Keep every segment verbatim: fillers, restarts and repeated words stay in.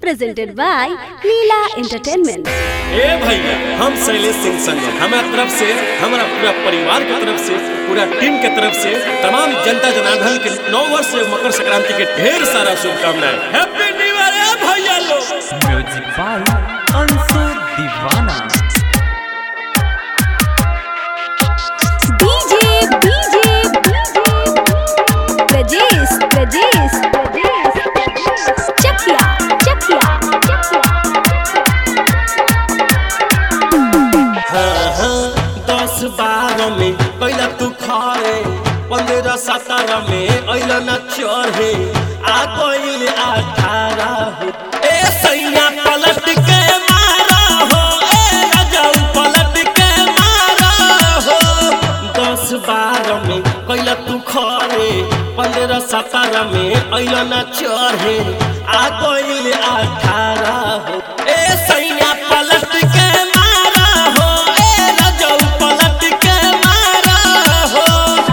presented by Leela Entertainment। ए भैया, हम शैलेश सिंह संग हमारा तरफ से, हमारा पूरा परिवार की तरफ से, पूरा टीम के तरफ से तमाम जनता जनार्दन के नौ वर्ष मकर संक्रांति के ढेर सारा शुभकामनाएं। हैप्पी न्यू ईयर भैया लोग। Music by Anshu Deewana. DJ DJ Prajesh Prajesh Chakiya Chakiya हाँ हाँ दस बारह में कैला तू खाए, पंद्रह सत्रह में अइला न चढ़े, आ गइल अठारह ए सैया पलट के मारा हो, ए राजा पलट के मारा हो। दस बारह में कैला तू खाए, पंद्रह सत्रह में अइला न चढ़े, आ गइल अठारह हो ए सैया पलट के मारा हो, ए राजा पलट के मारा हो।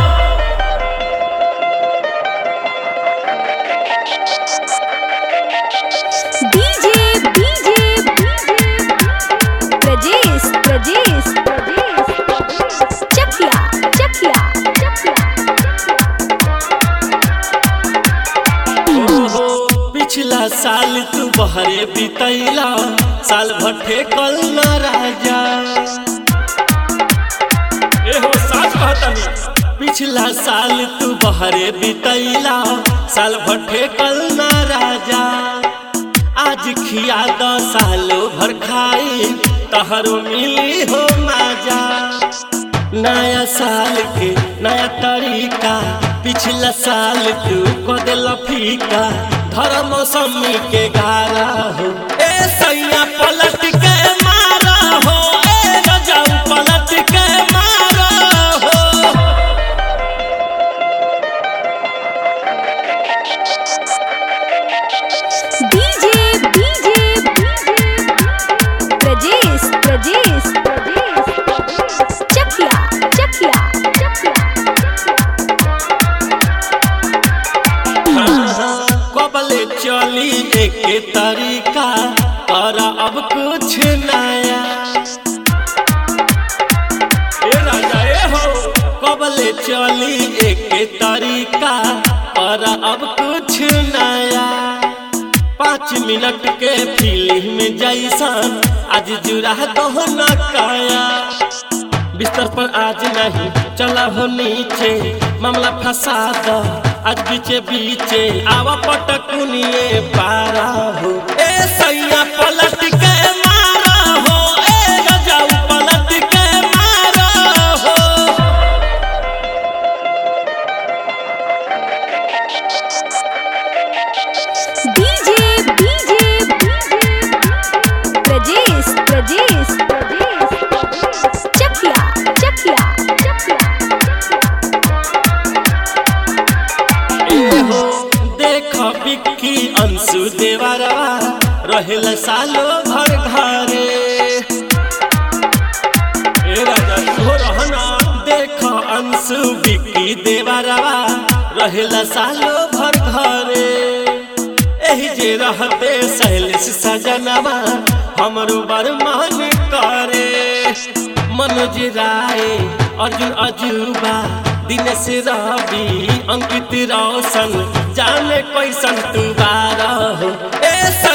डीजे डीजे प्रजेश प्रजेश चकिया चकिया ओहो पिछला साल तू बहरे बितैला, साल भट्ठे कल न राजा। एहो साच कहतनी, पिछला साल तू बहरे बितैला, साल भट्ठे कल न राजा। आज खिया द सालो भर खाई, तहरो मिली हो माजा। नया साल के नया तरीका, पिछला साल तू को दिल फीका, धर मौसमी के गारा हो ए सैया पलट के मारा हो, ए राजा पलट के मारा हो। डीजे डीजे प्रजेश प्रजेश चकिया चकिया कबले चली एक तरीका, कर अब कुछ नया ए राजा ए हो। कबले चली एक तरीका, कर अब कुछ नया। पाँच मिनट के फिल्म जैसन आज जुड़ा तो न काया। बिस्तर पर आज नहीं चला हो नीचे, मामला फंसा दो आज बीचे बीचे, आवा पटकुनिए पारा हो ए सैया पलट के मारा हो, ए राजा पलट के मारा हो। डीजे डीजे प्रजेश प्रजेश चकिया चकिया एहो देख बिक्की अंशु देवरवा, रहेला सालो भर घरे ए राजा हो रहना। देख अंशु बिक्की देवरवा, रहेला सालो भर घरे। एही जे रहते शैलेश सजनवा, हमरो बर मन करे। मनोज राय अर्जुन अजूबा, दिनेश रवि अंकित रोशन, जाने कैसन तू बारा हो ए